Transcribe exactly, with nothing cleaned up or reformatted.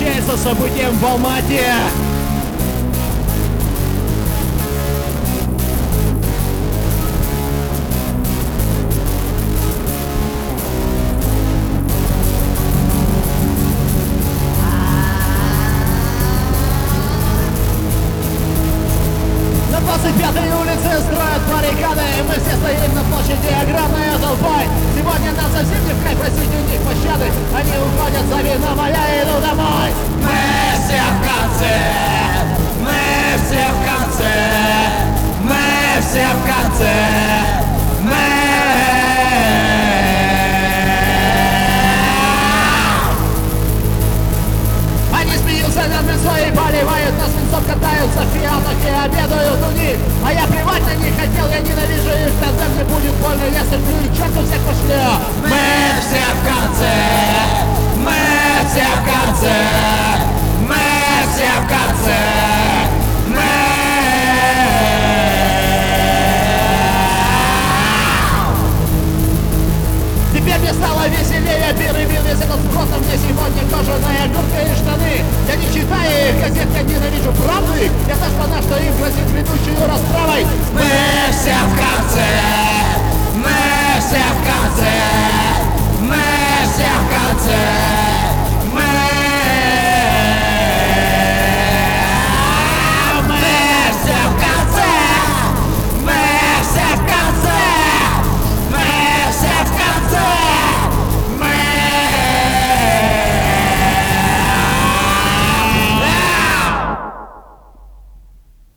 встречается с событием в Алмате. На двадцать пятой улице строят баррикады, и мы все стоим на площади огромной толпой. Сегодня нам совсем не в кайф просить у них пощады. Они уходят за вином, а я иду домой. Мы все в конце, мы все в конце, мы все в конце, мы. Они смеются над мецой и поливают нас свинцом, катаются в фиатах и обедают у них. А я плевать на них хотел, я ненавижу их, тогда мне будет больно, я сыплю и черту всех пошлю. Мы все в конце, мы все в конце.